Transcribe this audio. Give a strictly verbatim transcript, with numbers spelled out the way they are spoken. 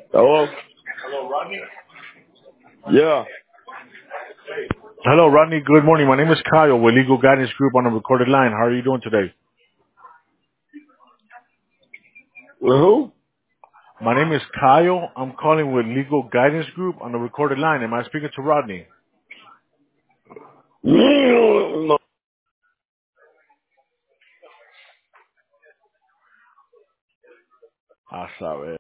Hello? Yeah. Hello, Rodney. Good morning. My name is Kyle with Legal Guidance Group on a recorded line. How are you doing today? With who? My name is Kyle. I'm calling with Legal Guidance Group on a recorded line. Am I speaking to Rodney? No. Ah, sorry.